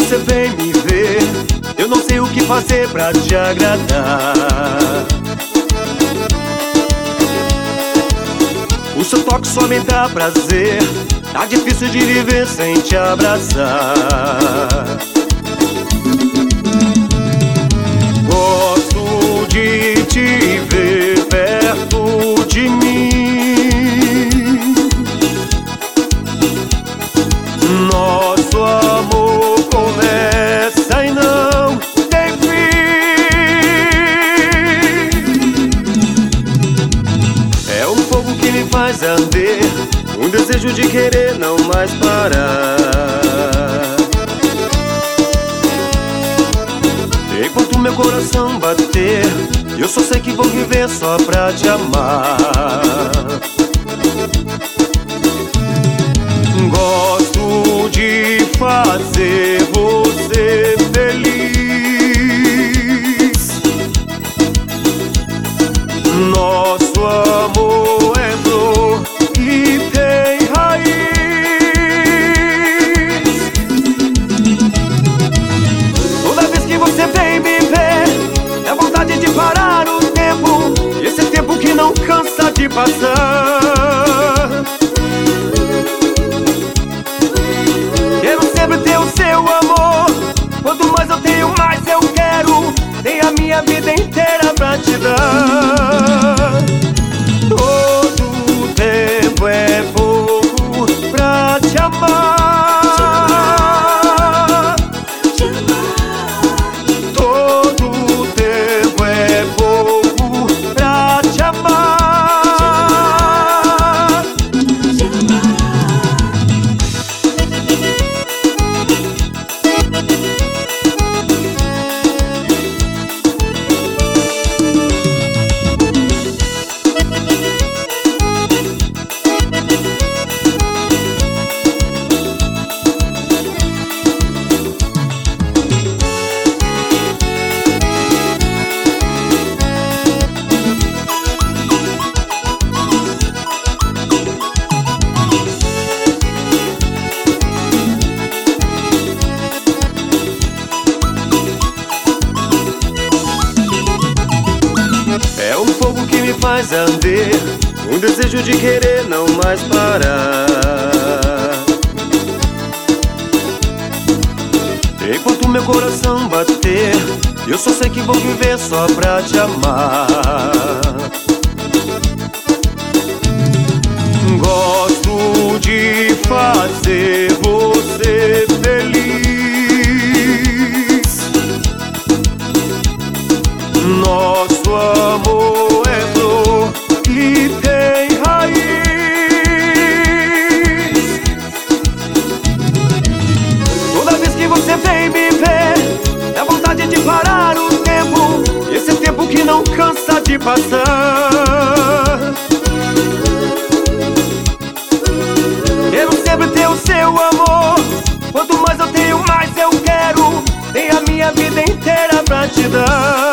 você vem me ver, eu não sei o que fazer pra te agradar. O seu toque só me dá prazer, tá difícil de viver sem te abraçar. Gosto de te ver perto de mim. Nosso amor começa e não tem fim. É um fogo que me faz arder, um desejo de querer não mais parar. Enquanto meu coração bater, eu só sei que vou viver só pra te amar. Gosto de fazer você feliz. Nosso amor é flor e tem raiz. Toda vez que você vem me ver, é vontade de parar o tempo, esse tempo que não cansa de passar. Quero sempre ter o seu amor, quanto mais eu tenho, mais eu quero. Tenho a minha vida inteira pra te dar. Todo tempo é pouco pra te amar. Todo tempo é pouco pra te amar. É um fogo que me faz arder, um desejo de querer não mais parar. Enquanto meu coração bater, eu só sei que vou viver só pra te amar. Gosto de fazer você feliz. Nosso amor é flor e tem raiz. Toda vez que você vem me ver, é vontade de parar o tempo, esse tempo que não cansa de passar. Quero sempre ter o seu amor, quanto mais eu tenho, mais eu quero. Tenho a minha vida inteira pra te dar.